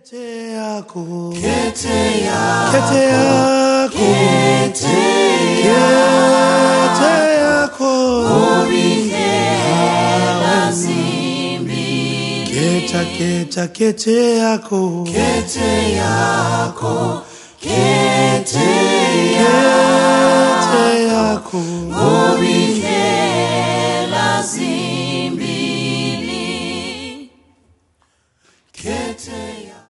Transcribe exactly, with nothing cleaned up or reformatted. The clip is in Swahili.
Kete yako, Kete yako, kete yako, Kete yako, Obihela zimbili. Keta keta kete yako, Kete yako, Kete kete yako, Obihela